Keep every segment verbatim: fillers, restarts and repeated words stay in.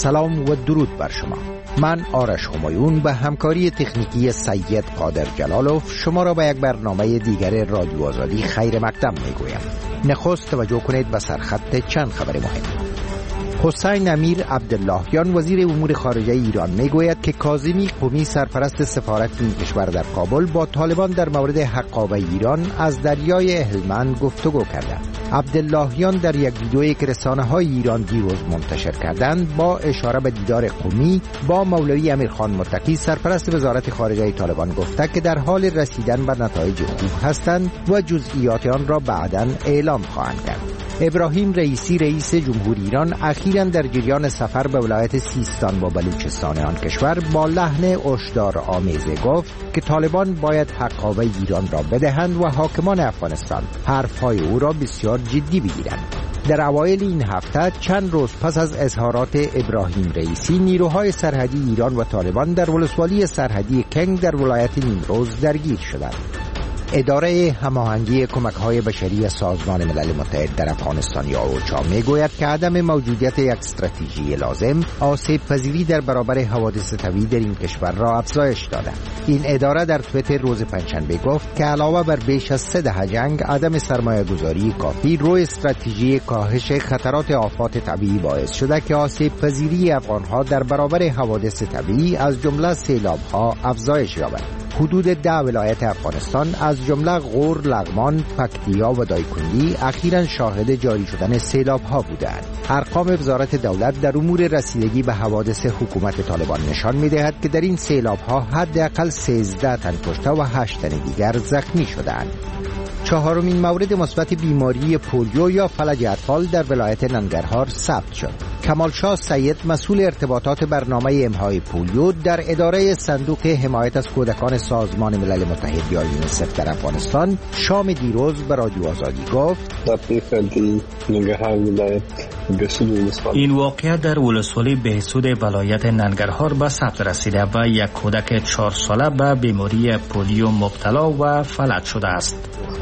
سلام و درود بر شما. من آرش همایون به همکاری تکنیکی سید قادر جلالوف شما را به یک برنامه دیگر رادیو آزادی خیر مقدم میگویم. نخست توجه کنید به سرخط چند خبر مهم. حسین امیر عبداللهیان وزیر امور خارجه ایران میگوید که کاظمی قمی سرپرست سفارت این کشور در کابل با طالبان در مورد حقابه ایران از دریای هلمند گفتگو کردند. عبداللهیان در یک ویدئویی که رسانه‌های ایران دیروز منتشر کردند با اشاره به دیدار قمی با مولوی امیرخان متقی سرپرست وزارت خارجه طالبان گفته که در حال رسیدن به نتایج خوب هستند و جزئیات آن را بعداً اعلام خواهند کرد. ابراهیم رئیسی رئیس جمهوری ایران اخیراً در جریان سفر به ولایت سیستان و بلوچستان آن کشور با لحن هشدار آمیزی گفت که طالبان باید حقابه ایران را بدهند و حاکمان افغانستان حرفهای او را بسیار جدی بگیرند. در اوایل این هفته چند روز پس از اظهارات ابراهیم رئیسی نیروهای سرحدی ایران و طالبان در ولسوالی سرحدی کنگ در ولایت نیمروز درگیر شدند. اداره هماهنگی کمک‌های بشری سازمان ملل متحد در افغانستان یا اوچا میگوید که عدم موجودیت یک استراتژی لازم آسیب پذیری در برابر حوادث طبیعی در این کشور را افزایش داده. این اداره در توییتر روز پنجشنبه گفت که علاوه بر بیش از سه دهه جنگ، عدم سرمایه‌گذاری کافی روی استراتژی کاهش خطرات آفات طبیعی باعث شده که آسیب پذیری افغان‌ها در برابر حوادث طبیعی از جمله سیلاب‌ها افزایش یابد. حدود ده ولایت افغانستان از جمله غور، لغمان، پکتیا و دایکنی اخیراً شاهد جاری شدن سیلاب‌ها بودند. ارقام وزارت دولت در امور رسیدگی به حوادث حکومت طالبان نشان می‌دهد که در این سیلاب‌ها حداقل سیزده تن کشته و هشت تن دیگر زخمی شدند. چهارمین مورد مثبت بیماری پولیو یا فلج اطفال در ولایت ننگرهار ثبت شد. کمالشاه سید مسئول ارتباطات برنامه امهای پولیو در اداره صندوق حمایت از کودکان سازمان ملل متحد یا یونیسف در افغانستان شام دیروز به رادیو آزادی گفت این واقعه در ولسوالی بهسود ولایت ننگرهار به ثبت رسیده و یک کودک چهار ساله به بیماری پولیو مبتلا و فلج شده است.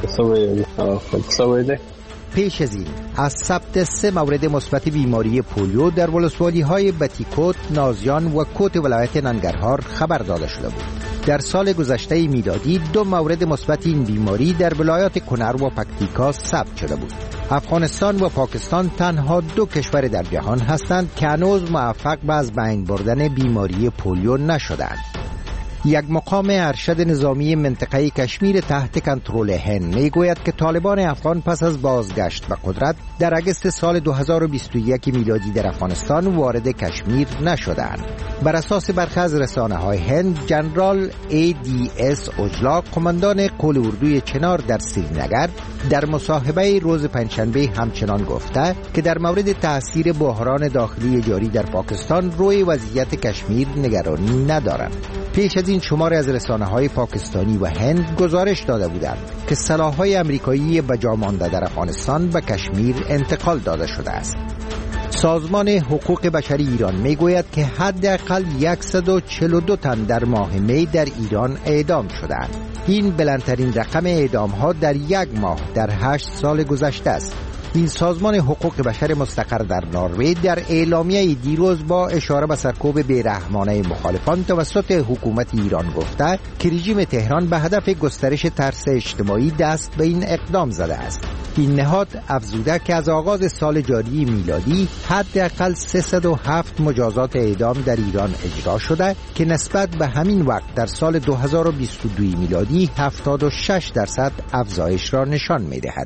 پیش از این از ثبت سه مورد مثبت بیماری پولیو در ولسوالی های بتیکوت، نازیان و کوت ولایت ننگرهار خبر داده شده بود. در سال گذشته میلادی دو مورد مثبت این بیماری در ولایات کنر و پکتیکا ثبت شده بود. افغانستان و پاکستان تنها دو کشور در جهان هستند که هنوز موفق به از بین بردن بیماری پولیو نشدند. یک مقام ارشد نظامی منطقه کشمیر تحت کنترل هند میگوید که طالبان افغان پس از بازگشت به قدرت در اگست سال دو هزار و بیست و یک میلادی در افغانستان وارد کشمیر نشدند. بر اساس برخی از رسانه‌های هند، جنرال ای دی اس اوجلا، قماندان قول اردوی چنار در سرینگر، در مصاحبه روز پنجشنبه همچنان گفته که در مورد تاثیر بحران داخلی جاری در پاکستان روی وضعیت کشمیر نگرانی ندارند. پیش از این شماری از رسانه‌های پاکستانی و هند گزارش داده بودند که سلاح‌های آمریکایی به جا مانده در افغانستان به کشمیر انتقال داده شده است. سازمان حقوق بشری ایران میگوید که حداقل صد و چهل و دو تن در ماه می در ایران اعدام شدند. این بلندترین رقم اعدام‌ها در یک ماه در هشت سال گذشته است. این سازمان حقوق بشر مستقر در نروژ در اعلامیه دیروز با اشاره به سرکوب بیرحمانه مخالفان توسط حکومت ایران گفته که رژیم تهران به هدف گسترش ترس اجتماعی دست به این اقدام زده است. این نهاد افزوده که از آغاز سال جاری میلادی حداقل سیصد و هفت مجازات اعدام در ایران اجرا شده که نسبت به همین وقت در سال دو هزار و بیست و دو میلادی هفتاد و شش درصد افزایش را نشان می‌دهد.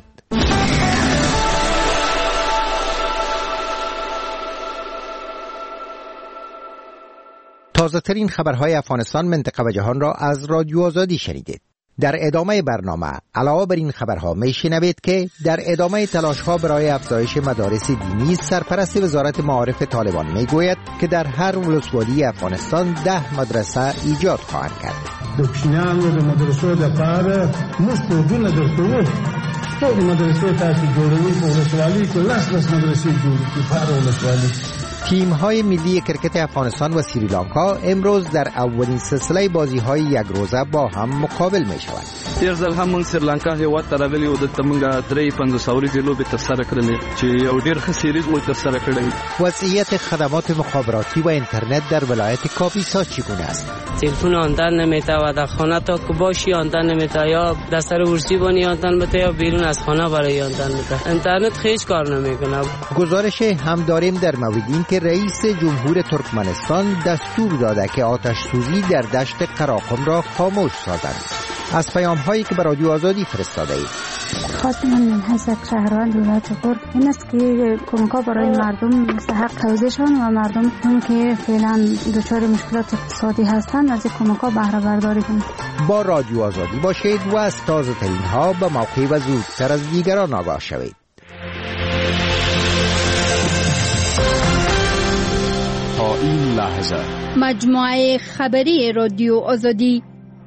تازه ترین خبرهای افغانستان، منطقه و جهان را از رادیو آزادی شنیدید. در ادامه برنامه علاوه بر این خبرها میشنوید که در ادامه تلاش‌ها برای افزایش مدارس دینی، سرپرست وزارت معارف طالبان میگوید که در هر ولسوالی افغانستان ده مدرسه ایجاد خواهند کرد. دکشنان و مدرسو د پاره مستودونه درکو ټول مدرسې تاسو جوړوي په ولسوالۍ کې لاس لاس مدرسې جوړې کړي په هر ولسوالۍ. تیم‌های ملی کرکت افغانستان و سریلانکا امروز در اولین سلسله بازی‌های یک روزه با هم مقابل می‌شوند. تیر ځل هم موږ سریلانکا هیواد ته راغلي او دلته موږ درې پنځوس اوريزې لوبې ترسره کړلې چې یو ډېر ښه سیریز مو ترسره کړی. وضعیت خدمات مخابراتی و اینترنت در ولایت کاپیسا چگونه است؟ تلفن آمدن نمیته و در خانه تا که باشی آمدن نمیته، یا دستر ورسی بانی آمدن بده یا بیرون از خانه برای آمدن بده. اینترنت خیلی کار نمیکنه. گزارش هم داریم در مورد این که رئیس جمهور ترکمنستان دستور داده که آتش سوزی در دشت قراقم را خاموش سازند. از پیام هایی که به رادیو آزادی فرستاده اید. خواست من من حضرت شهروند ولایت کرد این است که کمک‌ها برای مردم مستحق توزیعشان و مردم چون که فعلا دچار مشکلات اقتصادی هستند از کمک‌ها بهره برداری کنند. با رادیو آزادی باشید و از تازه ترین ها به موقع و زودتر از دیگران آگاه شوید. تا این لحظه مجموعه خبری رادیو آزادی.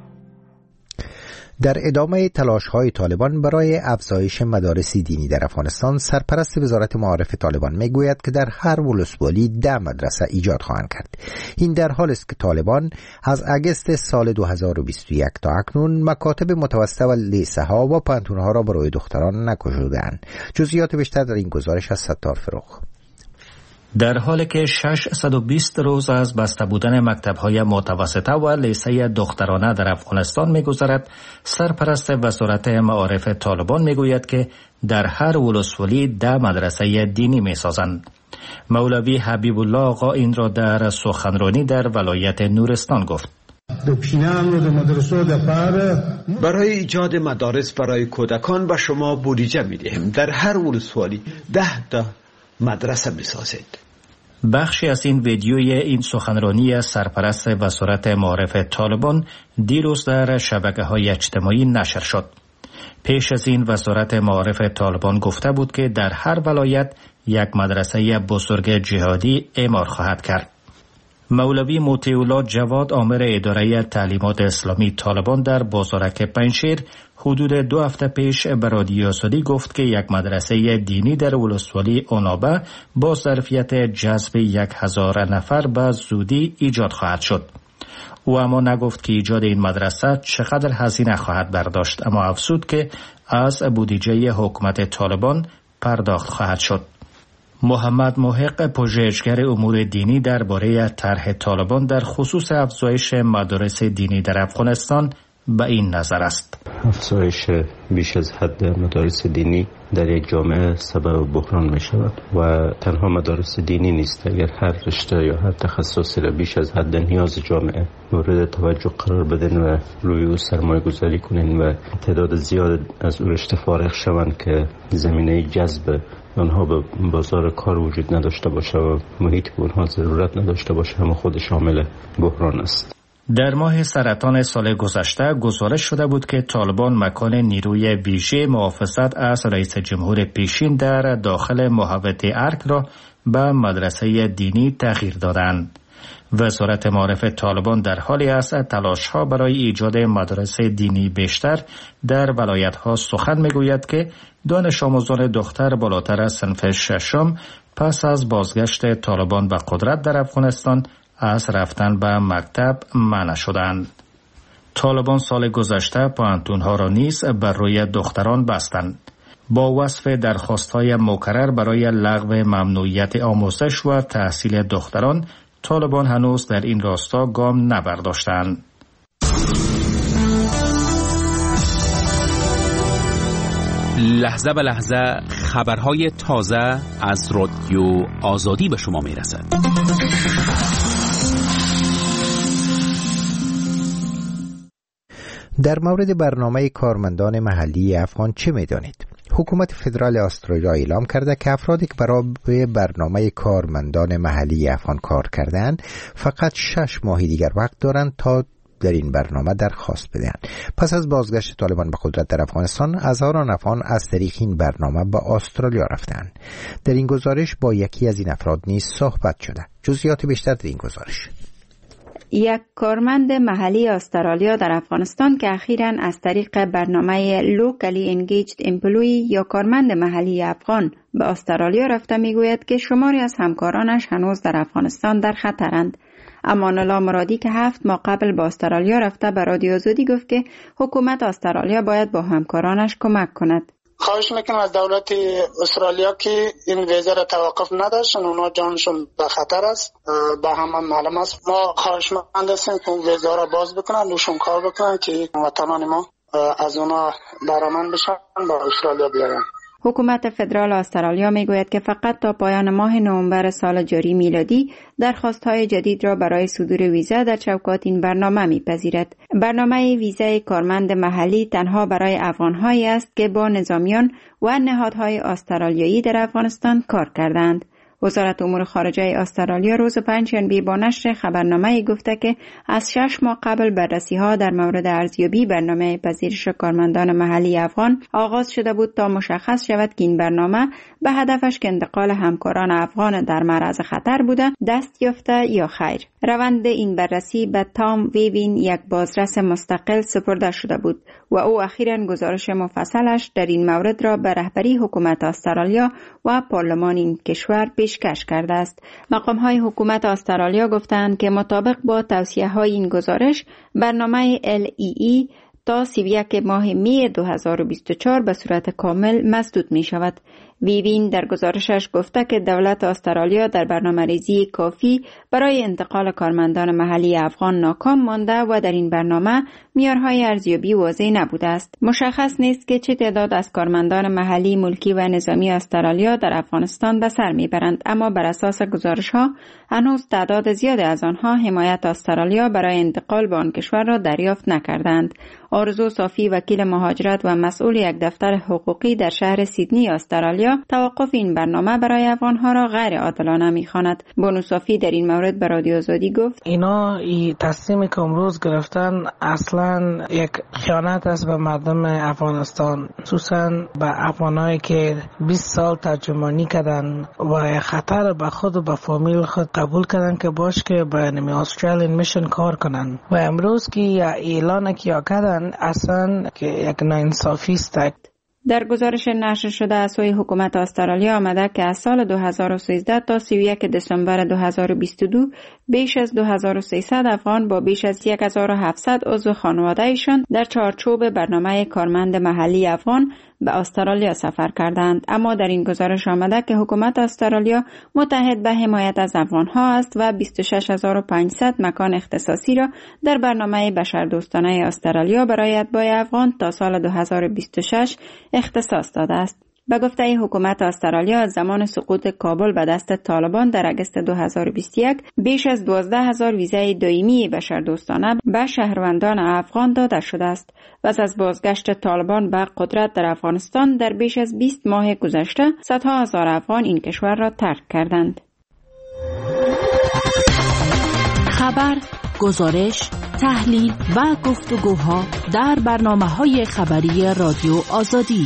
در ادامه تلاش‌های طالبان برای افزایش مدارس دینی در افغانستان، سرپرست وزارت معارف طالبان میگوید که در هر ولسوالی ده مدرسه ایجاد خواهند کرد. این در حالی است که طالبان از اگست سال دو هزار و بیست و یک تا اکنون مکاتب متوسطه و لیسه ها و پانتون ها را برای دختران نگشوده‌اند. جزئیات بیشتر در این گزارش از ستار فروغ. در حالی که ششصد و بیست روز از بسته بودن مکتب‌های متوسطه و لیسه دخترانه در افغانستان می‌گذرد، سرپرست وزارت معارف طالبان می‌گوید که در هر ولسوالی ده مدرسه دینی می‌سازند. مولوی حبیب الله آقا این را در سخنرانی در ولایت نورستان گفت. برای ایجاد مدارس برای کودکان به شما بودجه می‌دهیم. در هر ولسوالی ده تا مدرسه بسازید. بخشی از این ویدیوی این سخنرانی سرپرست وزارت معارف طالبان دیروز در شبکه‌های اجتماعی نشر شد. پیش از این وزارت معارف طالبان گفته بود که در هر ولایت یک مدرسه بزرگ جهادی اعمار خواهد کرد. مولوی موتی‌الله جواد آمر اداره تعلیمات اسلامی طالبان در بازارک پنجشیر حدود دو هفته پیش به رادیو آزادی گفت که یک مدرسه دینی در ولسوالی اونابه با ظرفیت جذب یک هزار نفر به زودی ایجاد خواهد شد. او اما نگفت که ایجاد این مدرسه چقدر هزینه خواهد برداشت، اما افزود که از بودجه حکومت طالبان پرداخت خواهد شد. محمد محق پژوهشگر امور دینی درباره طرح طالبان در خصوص افزایش مدارس دینی در افغانستان به این نظر است. افزایش بیش از حد مدارس دینی در یک جامعه سبب بحران می شود و تنها مدارس دینی نیست. اگر هر رشته یا هر تخصصی را بیش از حد نیاز جامعه مورد توجه قرار بدن و روی او سرمایه گذاری کنین و تعداد زیاد از او رشته فارغ شوند که زمینه جذب آنها به بازار کار وجود نداشته باشه و محیط به آنها ضرورت نداشته باشه، هم خود شامل بحران است. در ماه سرطان سال گذشته گزارش شده بود که طالبان مکان نیروی ویژه محافظت از رئیس جمهور پیشین در داخل محوطه ارک را به مدرسه دینی تغییر دادند. وزارت معارف طالبان در حالی است تلاش‌ها برای ایجاد مدارس دینی بیشتر در ولایت‌ها سخن می‌گوید که دانش آموزان دختر بالاتر از صنف ششم پس از بازگشت طالبان به قدرت در افغانستان از رفتن به مکتب منع شدند. طالبان سال گذشته پانتون‌ها را نیز بر روی دختران بستند. با وصف درخواست‌های مکرر برای لغو ممنوعیت آموزش و تحصیل دختران، طالبان هنوز در این راستا گام نبرداشتند. لحظه به لحظه خبرهای تازه از رادیو آزادی به شما میرسد. در مورد برنامه کارمندان محلی افغان چه می‌دانید؟ حکومت فدرال استرالیا اعلام کرده که افرادی که برای برنامه کارمندان محلی افغان کار کردند فقط شش ماه دیگر وقت دارند تا در این برنامه درخواست بدهند. پس از بازگشت طالبان به قدرت در افغانستان، هزاران افغان از طریق این برنامه به استرالیا رفتند. در این گزارش با یکی از این افراد نیز صحبت شده. جزئیات بیشتر در این گزارش. یک کارمند محلی استرالیا در افغانستان که اخیراً از طریق برنامه Locally Engaged Employee یا کارمند محلی افغان به استرالیا رفته میگوید که شماری از همکارانش هنوز در افغانستان در خطرند. امان الله مرادی که هفت ماه قبل با استرالیا رفته به رادیو آزادی گفت که حکومت استرالیا باید با همکارانش کمک کند. خواهش میکنم از دولت استرالیا که این ویزا را توقف نداشتن، اونا جانشون به خطر است، به همه معلوم است. ما خواهش مند هستیم که اون ویزا را باز بکنن، روشون کار بکنن که وطنان ما از اونا برامن بشن با استرالیا بیاین. حکومت فدرال استرالیا میگوید که فقط تا پایان ماه نوامبر سال جاری میلادی درخواست‌های جدید را برای صدور ویزا در چوکات این برنامه میپذیرد. برنامه ویزای کارمند محلی تنها برای افغان‌هایی است که با نظامیان و نهادهای استرالیایی در افغانستان کار کردند. وزارت امور خارجه استرالیا روز پنجشنبه با نشر خبرنامه گفته که از شش ماه قبل بررسی‌ها در مورد ارزیابی برنامه پذیرش کارمندان محلی افغان آغاز شده بود تا مشخص شود که این برنامه به هدفش که انتقال همکاران افغان در معرض خطر بوده دست یافته یا خیر. روند این بررسی به تام ویوین، یک بازرس مستقل، سپرده شده بود و او اخیراً گزارش مفصلش در این مورد را به رهبری حکومت استرالیا و پارلمان این کشور پیشکش کرده است. مقام‌های حکومت استرالیا گفتند که مطابق با توصیه‌های این گزارش برنامه ال ای ای تا سی و یک ماه می دو هزار و بیست و چهار به صورت کامل مسدود می شود. ویوین در گزارشش گفته که دولت استرالیا در برنامه‌ریزی کافی برای انتقال کارمندان محلی افغان ناکام مانده و در این برنامه معیارهای ارزیابی واضح نبوده است. مشخص نیست که چه تعداد از کارمندان محلی، ملکی و نظامی استرالیا در افغانستان به سر میبرند، اما بر اساس گزارش‌ها هنوز تعداد زیادی از آنها حمایت استرالیا برای انتقال به آن کشور را دریافت نکردند. آرزو صافی، وکیل مهاجرت و مسئول یک دفتر حقوقی در شهر سیدنی استرالیا، توقف این برنامه برای افغانها را غیر عادلانه می‌خواند. بانو صافی در این مورد به رادیو آزادی گفت: اینا این تصمیمی که امروز گرفتن اصلاً یک خیانت است به مردم افغانستان، خصوصاً به افغانایی که بیست سال ترجمانی کردن و خطر به خود و به فامیل خود قبول کردن که باش که به نمی استرالیان میشن کار کنن و امروز که اعلان کیا کردن اصلاً که یک ناانصافی است. در گزارش نشر شده از سوی حکومت استرالیا آمده که از سال دو هزار و سیزده تا سی و یک دسامبر دو هزار و بیست و دو بیش از دو هزار و سیصد افغان با بیش از یک هزار و هفتصد عضو خانواده‌شان در چارچوب برنامه کارمند محلی افغان به استرالیا سفر کردند. اما در این گزارش آمده که حکومت استرالیا متحد به حمایت از افغانها است و بیست و شش هزار و پانصد مکان اختصاصی را در برنامه بشردوستانه استرالیا برای اتباع افغان تا سال دو هزار و بیست و شش اختصاص داده است. به گفته حکومت استرالیا از زمان سقوط کابل به دست طالبان در اگست دو هزار و بیست و یک بیش از دوازده هزار ویزای دائمی بشردوستانه به شهروندان افغان داده شده است. پس از بازگشت طالبان به قدرت در افغانستان در بیش از بیست ماه گذشته صدها هزار افغان این کشور را ترک کردند. خبر، گزارش، تحلیل و گفتگوها در برنامه‌های خبری رادیو آزادی.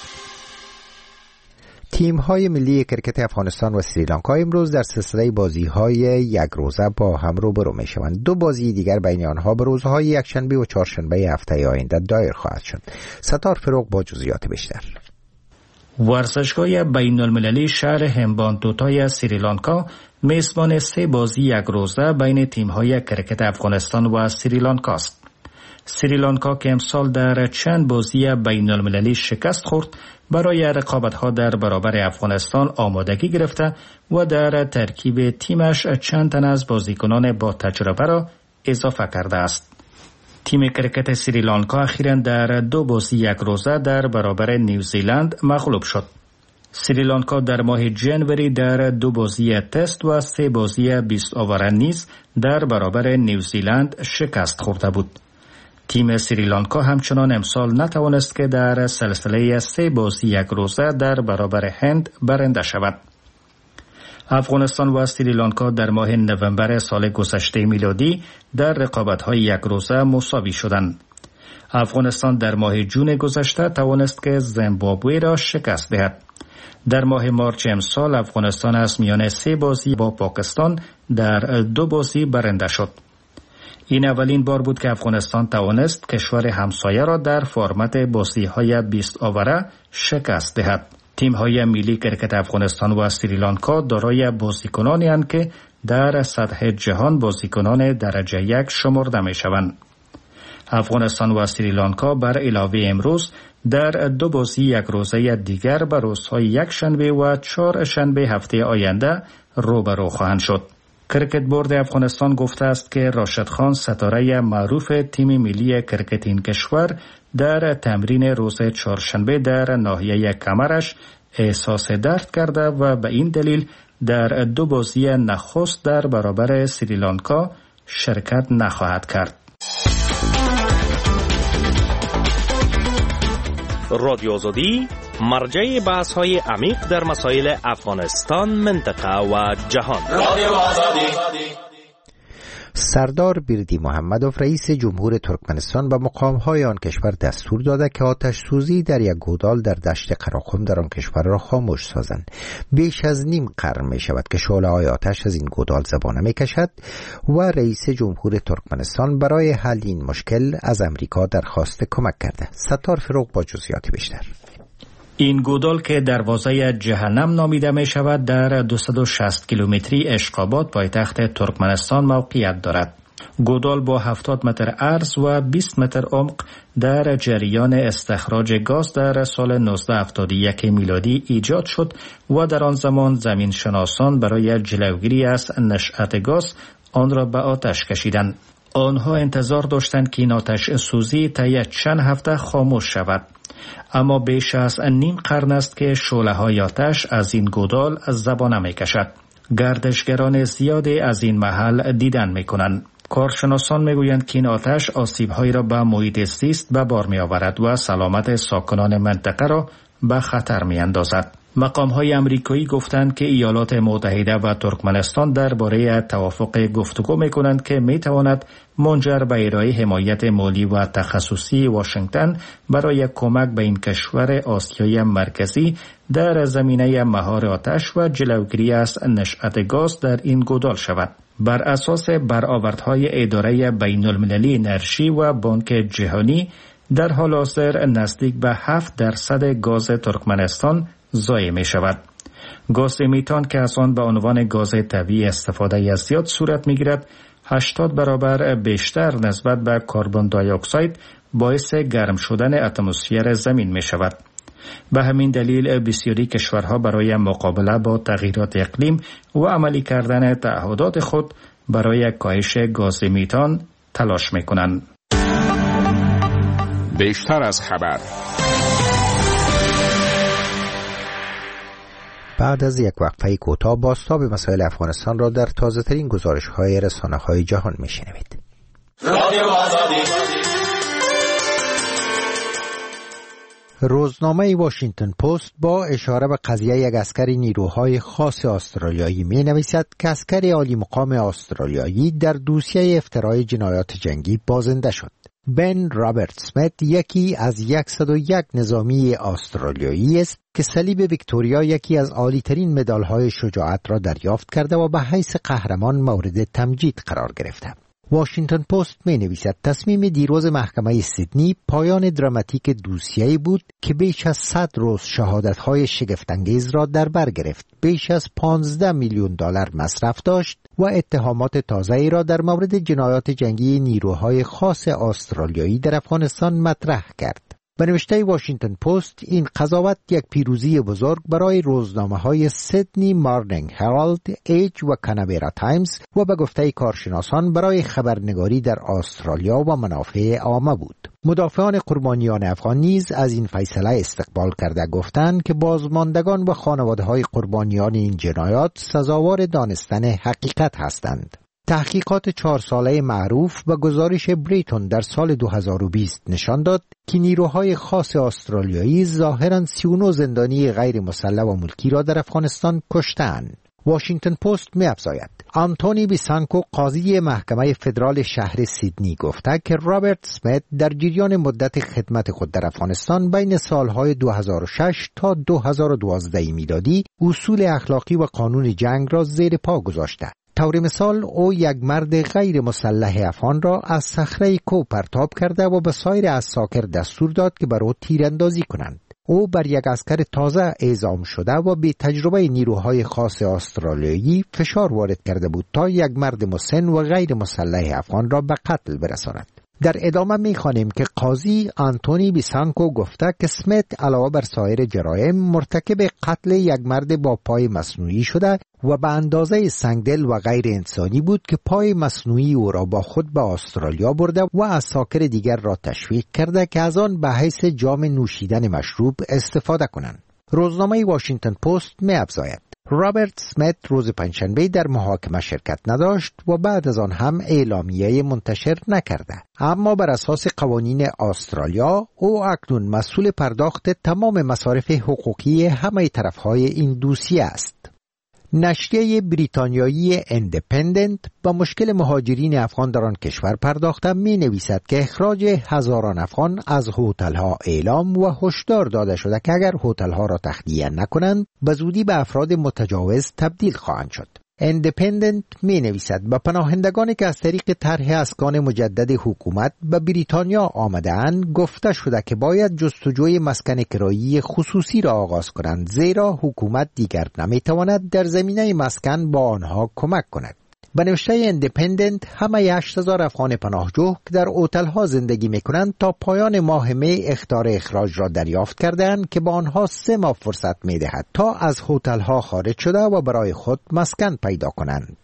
تیم‌های ملی کرکت افغانستان و سریلانکا امروز در سلسله بازی‌های یک روزه با هم روبرو می‌شوند. دو بازی دیگر بین آنها به روزهای یکشنبه و چهارشنبه هفته آینده دایر خواهد شد. ستار فروغ با جزئیات بیشتر. ورزشگاه بین المللی شهر همبانتوتای سریلانکا میزبان سه بازی یک روزه بین تیم‌های کرکت افغانستان و سریلانکا است. سریلانکا که امسال در چند بازی بین المللی شکست خورد برای رقابت‌ها در برابر افغانستان آمادگی گرفته و در ترکیب تیمش چند تن از بازیکنان با تجربه را اضافه کرده است. تیم کرکت سریلانکا اخیراً در دو بازی یک روزه در برابر نیوزیلند مغلوب شد. سریلانکا در ماه جنوری در دو بازی تست و سه بازی بیست اوور نیز در برابر نیوزیلند شکست خورده بود. تیم سریلانکا همچنان امسال نتوانست که در سلسله سه بازی یک روزه در برابر هند برنده شود. افغانستان و سریلانکا در ماه نوامبر سال گذشته میلادی در رقابت‌های یک روزه مساوی شدند. افغانستان در ماه جون گذشته توانست که زیمبابوه را شکست دهد. در ماه مارچ امسال افغانستان از میان سه بازی با پاکستان در دو بازی برنده شد. این اولین بار بود که افغانستان توانست کشور همسایه را در فرمت بازی‌های بیست اوره شکست دهد. تیم‌های ملی کرکت افغانستان و سریلانکا دارای بازیکنانی اند که در سطح جهان بازیکنان درجه یک شمرده می شوند. افغانستان و سریلانکا بر علاوه امروز در دو بازی یک روزه دیگر به روزهای یک شنبه و چهار شنبه هفته آینده روبرو خواهند شد. کرکت بورد افغانستان گفته است که راشد خان ستاره معروف تیم ملی کرکت این کشور در تمرین روز چهارشنبه در ناحیه کمرش احساس درد کرده و به این دلیل در دو بازی نخست در برابر سریلانکا شرکت نخواهد کرد. رادیو آزادی مرجع بحث های عمیق در مسائل افغانستان، منطقه و جهان. رادیو آزادی. سردار بیردی محمدوف رئیس جمهور ترکمنستان به مقام‌های آن کشور دستور داده که آتش سوزی در یک گودال در دشت قراقم در آن کشور را خاموش سازند. بیش از نیم قرن می شود که شعله‌های آتش از این گودال زبانه می کشد و رئیس جمهور ترکمنستان برای حل این مشکل از امریکا درخواست کمک کرده. ستار فروغ با جزئیات بیشتر. این گودال که دروازه جهنم نامیده می شود در دویست و شصت کیلومتری اشقاباد پایتخت ترکمنستان موقعیت دارد. گودال با هفتاد متر عرض و بیست متر عمق در جریان استخراج گاز در سال نوزده هفتاد و یک میلادی ایجاد شد و در آن زمان زمین شناسان برای جلوگیری از نشأت گاز آن را به آتش کشیدند. آنها انتظار داشتند که این آتش سوزی طی چند هفته خاموش شود. اما بیش از نیم قرن است که شعله‌های آتش از این گودال از زبانه می‌کشد. گردشگران زیادی از این محل دیدن می‌کنند. کارشناسان می‌گویند که این آتش آسیب‌هایی را به محیط زیست به بار می‌آورد و سلامت ساکنان منطقه را به خطر می‌اندازد. مقام‌های آمریکایی گفتند که ایالات متحده و ترکمنستان درباره توافق گفتگو می‌کنند که می‌تواند منجر به ارائه حمایت مالی و تخصصی واشنگتن برای کمک به این کشور آسیای مرکزی در زمینه مهار آتش و جلوگیری از نشأت گاز در این گودال شود. بر اساس برآوردهای اداره بین‌المللی انرژی و بانک جهانی در حال حاضر نزدیک به هفت درصد گاز ترکمنستان ضایع می شود. گاز میتان که از آن به عنوان گاز طبیعی استفاده از زیاد صورت می گیرد، هشتاد برابر بیشتر نسبت به کربن دی اکساید باعث گرم شدن اتمسفر زمین می شود. به همین دلیل بسیاری کشورها برای مقابله با تغییرات اقلیم و عملی کردن تعهدات خود برای کاهش گاز میتان تلاش می کنند. بیشتر از خبر. بعد از یک وقفه کوتاه بازتاب مسائل افغانستان را در تازه‌ترین گزارش‌های رسانه‌های جهان می‌شنوید. روزنامه واشنگتن پست با اشاره به قضیه یک اسکر نیروهای خاص استرالیایی می‌نویسد که اسکر عالی مقام استرالیایی در دوسیه افترای جنایات جنگی بازنده شد. بن رابرت اسمیت یکی از صد و یک نظامی استرالیایی است که صلیب ویکتوریا یکی از عالی‌ترین مدال‌های شجاعت را دریافت کرده و به حیث قهرمان مورد تمجید قرار گرفته. واشنگتن پست می نویسد تصمیم دیروز محکمه سیدنی پایان دراماتیک دوسیه‌ای بود که بیش از صد روز شهادت‌های شگفت‌انگیز را در بر گرفت، بیش از پانزده میلیون دلار مصرف داشت و اتهامات تازه‌ای را در مورد جنایات جنگی نیروهای خاص استرالیایی در افغانستان مطرح کرد. به نوشته واشنگتن پست این قضاوت یک پیروزی بزرگ برای روزنامه‌های سیدنی مارنینگ هرالد، ایج و کانبرا تایمز و به گفته کارشناسان برای خبرنگاری در استرالیا و منافع عامه بود. مدافعان قربانیان افغان نیز از این فیصله استقبال کرده گفتند که بازماندگان و خانواده‌های قربانیان این جنایات سزاوار دانستن حقیقت هستند. تحقیقات چهار ساله معروف و گزارش بریتون در سال دو هزار و بیست نشان داد که نیروهای خاص استرالیایی ظاهراً سی و نه زندانی غیر مسلح و ملکی را در افغانستان کشتند. واشنگتن پست می‌افزاید آنتونی بیسانکو قاضی محکمه فدرال شهر سیدنی گفته که رابرت اسمیت در جریان مدت خدمت خود در افغانستان بین سالهای دو هزار و شش تا دو هزار و دوازده میلادی اصول اخلاقی و قانون جنگ را زیر پا گذاشته. طور مثال او یک مرد غیر مسلح افغان را از صخره کوه پرتاب کرده و به سایر عساکر دستور داد که بر او تیراندازی کنند. او بر یک عسکر تازه اعزام شده و بی تجربه نیروهای خاص استرالیایی فشار وارد کرده بود تا یک مرد مسن و غیر مسلح افغان را به قتل برساند. در ادامه می‌خوانیم که قاضی آنتونی بیسانکو گفته که اسمیت علاوه بر سایر جرایم مرتکب قتل یک مرد با پای مصنوعی شده و به اندازه سنگدل و غیر انسانی بود که پای مصنوعی او را با خود به استرالیا برده و عساکر دیگر را تشویق کرده که از آن به حیث جام نوشیدن مشروب استفاده کنند. روزنامه واشنگتن پست می‌افزاید رابرت اسمیت روز پنجشنبه در محاکمه شرکت نداشت و بعد از آن هم اعلامیه منتشر نکرده، اما بر اساس قوانین استرالیا او اکنون مسئول پرداخت تمام مصارف حقوقی همه طرفهای این دوسیه است. نشریه بریتانیایی اندپندنت با مشکل مهاجرین افغان در آن کشور پرداخته می نویسد که اخراج هزاران افغان از هتل‌ها اعلام و هشدار داده شده که اگر هتل‌ها را تخلیه نکنند به زودی به افراد متجاوز تبدیل خواهند شد. اندپندنت می نویسد با پناهندگانی که از طریق طرح اسکان مجدد حکومت به بریتانیا آمده‌اند گفته شده که باید جستجوی مسکن کرایی خصوصی را آغاز کنند، زیرا حکومت دیگر نمی تواند در زمینه مسکن با آنها کمک کند. به نوشته اندپندنت همه هشت هزار افغان پناهجو که در هتل‌ها زندگی می‌کنند تا پایان ماه می اخطار اخراج را دریافت کردند که با آنها سه ماه فرصت می‌دهد تا از هتل‌ها خارج شده و برای خود مسکن پیدا کنند.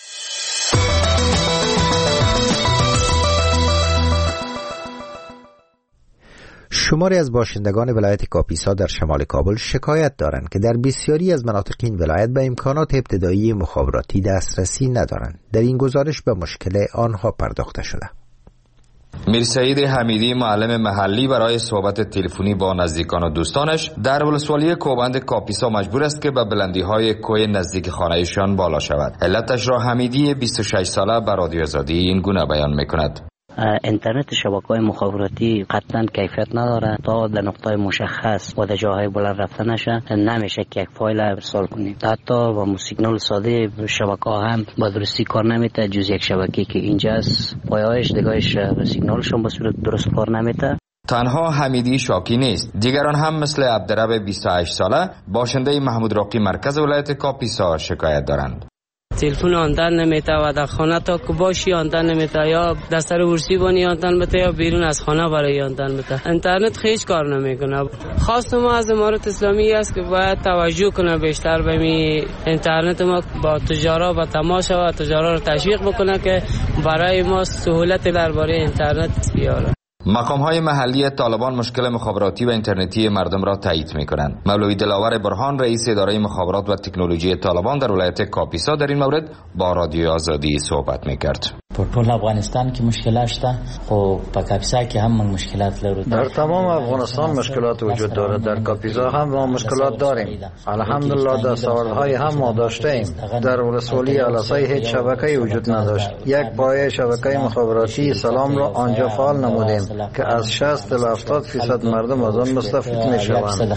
شماری از باشندگان ولایت کاپیسا در شمال کابل شکایت دارند که در بسیاری از مناطق این ولایت به امکانات ابتدایی مخابراتی دسترسی ندارند. در این گزارش به مشکل آنها پرداخته شده. میر سعید حمیدی معلم محلی برای صحبت تلفنی با نزدیکان و دوستانش در ولسوالی کوبند کاپیسا مجبور است که به بلندی‌های کوه نزدیک خانه‌شان بالا شود. علتش را حمیدی بیست و شش ساله به رادیو آزادی این گونه بیان می‌کند. اینترنت شبکه‌های مخابراتی قطعاً کیفیت نداره تا در نقطه مشخص و در جاهای بلند رفته نشه نمیشه که یک فایل ارسال کنیم. حتی با موسیگنال ساده شبکه‌ها هم با درستی کار نمیته، جز یک شبکه که اینجاست پایه‌اش دیگه‌اش سیگنالشون به صورت درست کار نمیته. تنها حمیدی شاکی نیست، دیگران هم مثل عبدرب بیست و هشت ساله باشنده محمود راقی مرکز ولایت کاپیسا شکایت دارند. تلفن آندن نمیته و در خانه تا که باشی آندن نمیته، یا دستر ورسی بانی آندن بته یا بیرون از خانه برای آندن بته. اینترنت خیش کار نمیکنه. خواست ما از امارات اسلامی است که باید توجه کنه بیشتر به می اینترنت ما با تجارت و تماشا و تجارت رو تشویق بکنه که برای ما سهولت درباره اینترنت بیاره. مقام‌های محلی طالبان مشکل مخابراتی و اینترنتی مردم را تایید می‌کنند. مولوی دلاور برهان رئیس اداره مخابرات و تکنولوژی طالبان در ولایت کاپیسا در این مورد با رادیو آزادی صحبت می‌کرد. په ټول افغانستان کې مشکلات شته، خو په کاپیسا کې هم موږ مشکلات لرو. در تمام افغانستان مشکلات وجود دارد. در کاپیسا هم ما مشکلات داریم. الحمدلله دستاوردهای هم ما داشتیم. در ولسوالی علاسای هیچ شبکه‌ای وجود نداشت. یک پایه شبکه مخابراتی سلام را آنجا فعال نمودیم که از شصت تا هفتاد درصد مردم از آن مستفید می‌شوند.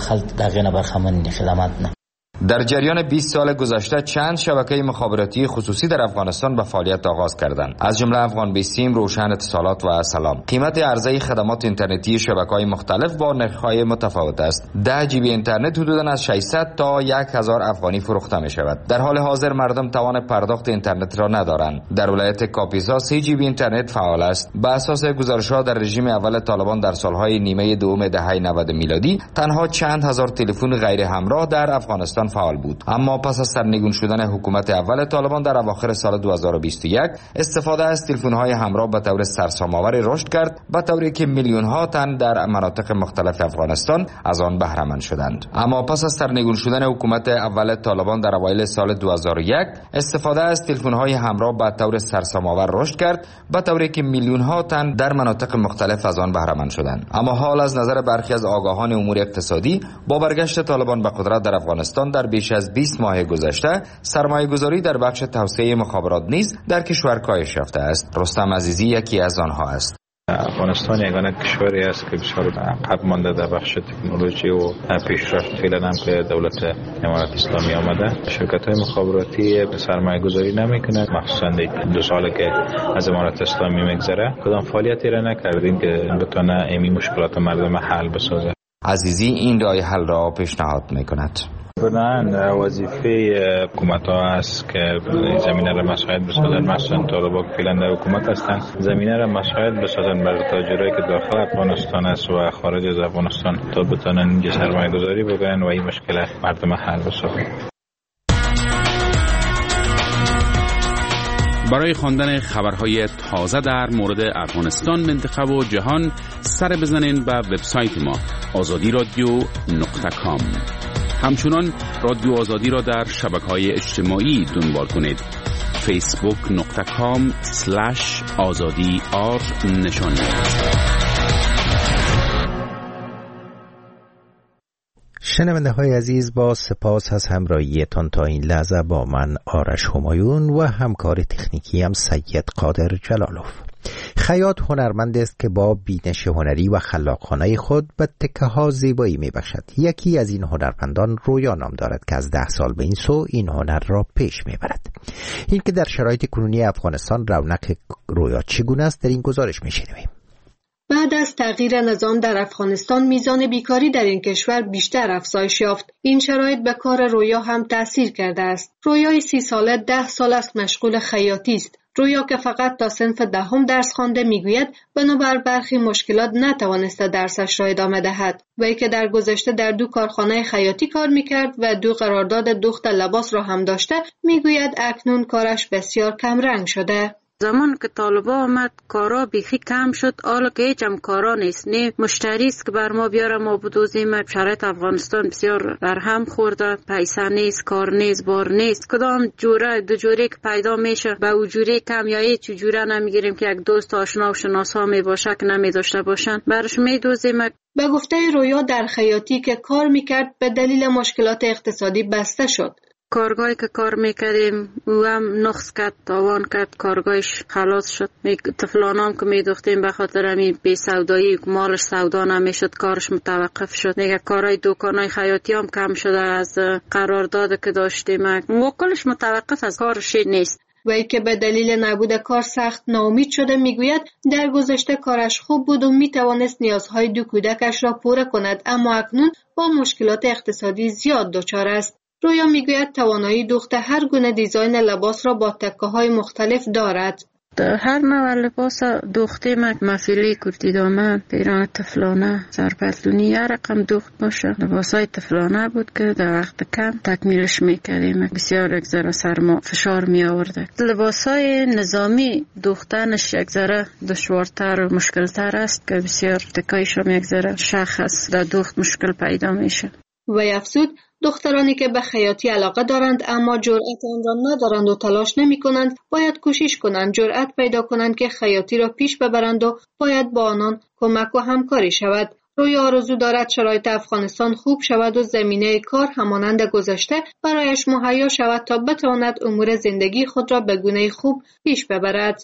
در جریان بیست سال گذشته چند شبکه مخابراتی خصوصی در افغانستان به فعالیت آغاز کردند، از جمله افغان بیسیم، روشن اتصالات و سلام. قیمت عرضه خدمات اینترنتی شبکه‌های مختلف با نرخ‌های متفاوت است. ده جی بی اینترنت حدوداً از ششصد تا هزار افغانی فروخته می‌شود. در حال حاضر مردم توان پرداخت اینترنت را ندارند. در ولایت کاپیسا سه جی بی اینترنت فعال است. بر اساس گزارش‌ها در رژیم اول طالبان در سال‌های نیمه دوم دهه نود میلادی تنها چند هزار تلفن غیر همراه در افغانستان فعال بود، اما پس از سرنگون شدن حکومت اول طالبان در اواخر سال دو هزار و بیست و یک استفاده از تلفن‌های همراه به طور سرسام‌آور رشد کرد، به طوری که میلیون‌ها تن در مناطق مختلف افغانستان از آن بهره مند شدند. اما پس از سرنگون شدن حکومت اول طالبان در اوایل سال دو هزار و یک استفاده از تلفن‌های همراه به طور سرسام‌آور رشد کرد، به طوری که میلیون‌ها تن در مناطق مختلف از آن بهره مند شدند. اما حال از نظر برخی از آگاهان امور اقتصادی با برگشت طالبان به قدرت در افغانستان در بیش از بیست ماه گذشته سرمایه‌گذاری در بخش توسعه مخابرات نیز در کشور کاهش یافته است. رستم عزیزی یکی از آنها است. افغانستان یگانه کشوری است که بسیار عقب مانده در بخش تکنولوژی و پیشرفت. فعلا هم که دولت امارات اسلامی آمده، شرکت‌های مخابراتی به سرمایه گذاری نمیکنه، مخصوصا دو ساله که از امارات اسلامی میگذره کدام فعالیتی را نکردیم که بتونه این مشکلات مردم حل بسازه. عزیزی این راه حل را پیشنهاد میکند. بنابراین وظیفه حکومت ها است که زمینه را مساعد بسازن، مثلا طالبان که فعلا در حکومت هستند زمینه را مساعد بسازن برای تاجرایی که داخل افغانستان است و خارج از افغانستان تا بتونن اینجا سرمایه گذاری بکنن و این مشکل مردم حل بسازن. برای خواندن خبرهای تازه در مورد افغانستان، منطقه و جهان سر بزنین به وبسایت ما آزادی رادیو نقطه کام. همچنان رادیو آزادی را در شبکه‌های اجتماعی دنبال کنید. فیسبوک نقطه کام سلش آزادی آر نشان. شنونده های عزیز، با سپاس از همراهیتان تا این لحظه با من آرش همایون و همکار تکنیکی هم سید قادر جلالوف. خیاط هنرمند است که با بینش هنری و خلاقانه خود به تکه ها زیبایی می بخشد. یکی از این هنرمندان رویا نام دارد که از ده سال به این سو این هنر را پیش می برد. این که در شرایط کنونی افغانستان رونق رویا چگونه است در این گزارش می شنویم. بعد از تغییر نظام در افغانستان میزان بیکاری در این کشور بیشتر افزایش یافت. این شرایط به کار رویا هم تأثیر کرده است. رویای سی ساله ده سال است مشغول خیاطی است. رویا که فقط تا صنف دهم درس خوانده میگوید بنابر برخی مشکلات نتوانسته درسش را ادامه دهد. وی که در گذشته در دو کارخانه خیاطی کار میکرد و دو قرارداد دوخت لباس را هم داشته، میگوید اکنون کارش بسیار کم رنگ شده. زمان که طالبا آمد کارا بیخی کم شد، حالا که هیچ هم کارا نیست، نه مشتری است که بر ما بیاره ما بدوزیم. شرایط افغانستان بسیار برهم خورده، پیسه نیست، کار نیست، بار نیست. کدام جوره دو جوره که پیدا میشه به او جوره کم یا هیچ جوره نمیگیریم که یک دوست آشنا و شناسا می باشه که نمی داشته باشن برش میدوزیم. به گفته رویا در خیاطی که کار میکرد به دلیل مشکلات اقتصادی بسته شد. کارگاهی که کار میکردیم او هم نقص کرد، تاوان کرد، کارگاهش خلاص شد. طفلانام که میدوختیم به خاطر همین بی سودایی مالش سودا نمیشد، کارش متوقف شد. دیگه کارهای دکانای خیاطی هم کم شده از قرارداد که داشتیم و کلش متوقف از کارش نیست. وی که به دلیل نبود کار سخت ناامید شده میگوید در گذشته کارش خوب بود و میتوانست نیازهای دو کودکش را پوره کند، اما اکنون با مشکلات اقتصادی زیاد دچار است. رویا میگوید توانایی دوخت هر گونه دیزاین لباس را با تکه‌های مختلف دارد. در هر نوع لباس دوخته ما مفیلی، کرتی دامن، پیران طفلانه، سرپتلونی هر رقم دوخت باشه. لباسای طفلانه بود که در وقت کم تکمیلش میکردیم. بسیار یک ذره سرما فشار می آورده. لباسای نظامی دوختنش یک ذره دشوارتر و مشکلتر است که بسیار تکایش هم یک ذره شخص در دوخت مشکل پیدا میشه. و افزود دخترانی که به خیاطی علاقه دارند اما جرأت آن را ندارند و تلاش نمی کنند باید کوشش کنند جرأت پیدا کنند که خیاطی را پیش ببرند و باید با آنان کمک و همکاری شود. رویا آرزو دارد شرایط افغانستان خوب شود و زمینه کار همانند گذشته برایش مهیا شود تا بتواند امور زندگی خود را به گونه خوب پیش ببرد.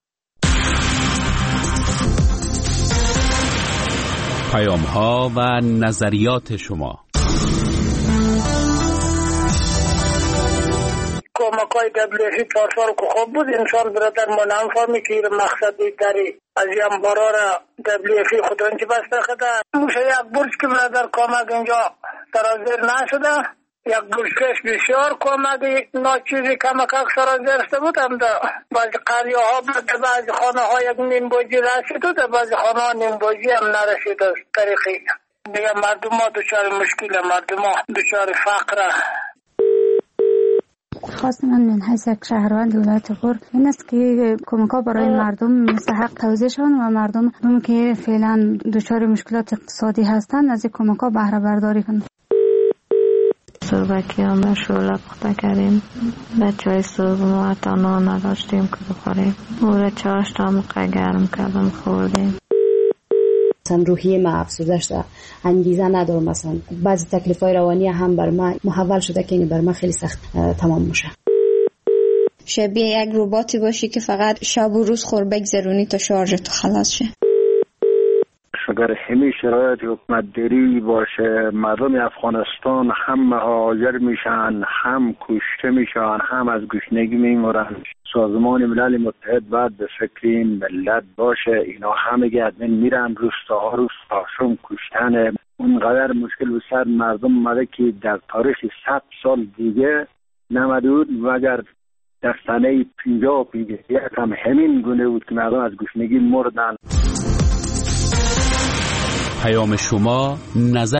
پیام ها و نظریات شما. کمکای دبلیوی پارسال که خوب بود انسان برادر ما نفهمی که مقصدی داری از این برا را دبلیوی خود انچه بسته خدا موشه یک برج که برادر کمک اینجا سرازیر نشده، یک برجکش بسیار کمکی ناچیزی کمک اکثر زرسته بود. هم دا بعضی قریه ها بود، بعضی خانه ها یک نیم بوجی رسید و بعضی خانه ها نیم بوجی هم نرسید. از طریقی دیگه مردم ها دچار مشکل، مردم ها دچار فقر. خواست من من حیث یک شهروند ولایت غور این است که کمک‌ها برای مردم مستحق توزیع شوند و مردم هم که فعلا دچار مشکلات اقتصادی هستند از این کمک‌ها بهره برداری کنند. صبحکی هم به شعله پخته کردیم، بچه های صبح ما تانا نداشتیم که بخوریم، موره چاشت هم موقع گرم کردم خوردیم. مثلا روحیه ما افسرده شده، انگیزه ندارم، مثلا بعضی تکلیف‌های روانی هم بر ما محول شده که این بر ما خیلی سخت تمام میشه. شبیه یک رباتی باشی که فقط شب و روز خور بگذرونی تا شارژ تو خلاص شه. اگر همین شرایط حکومت داری باشه، مردم افغانستان هم مهاجر میشن، هم کشته میشن، هم از گشنگی میمورن. سازمان ملل متحد باید به فکر این ملت باشه. اینا همه گردن میرن، روستاها روستاشون کشتن. اونقدر مشکل و سر مردم اومده که در تاریخ صد سال دیگه نمده بود، مگر در سنه پینجاه و پینجاه یک هم همین گونه بود که مردم از گشنگی مردن. پیام شما، نظر